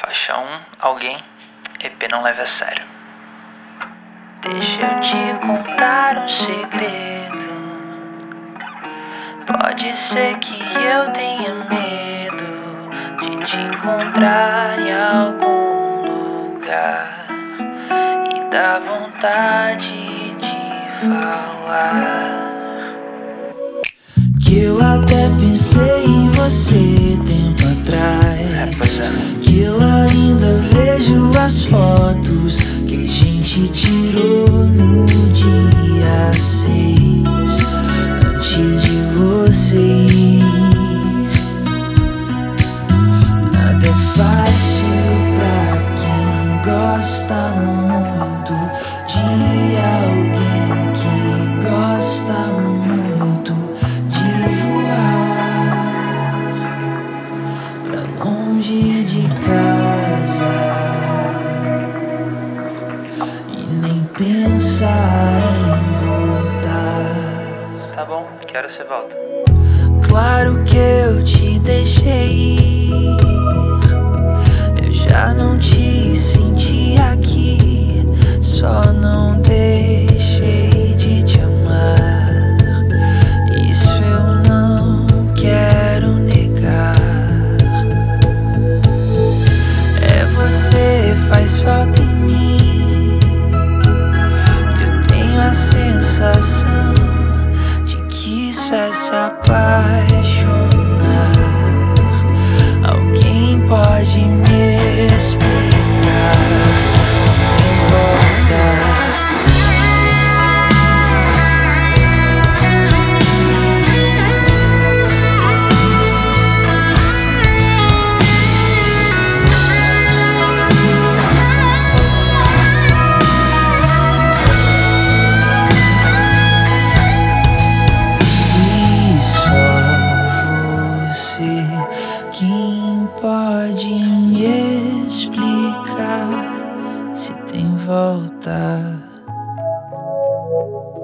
Faixa 1, alguém, EP não leve a sério. Deixa eu te contar um segredo. Pode ser que eu tenha medo de te encontrar em algum lugar e dá vontade de falar. Que eu até pensei em você tempo atrás. Que eu ainda vejo as fotos que a gente tirou no dia 6, antes de você ir. Nada é fácil pra quem gosta muito de alguém que gosta muito de voar pra longe de casa e nem pensar em voltar. Tá bom, que hora você volta? Claro que eu te deixei ir, eu já não te senti aqui, só não deixei de te amar. Isso eu não quero negar. É você, faz falta em mim. Eu tenho a sensação de que isso é se apaixonar. Alguém pode me explicar se tem volta? E só você quem pode me explicar se tem volta.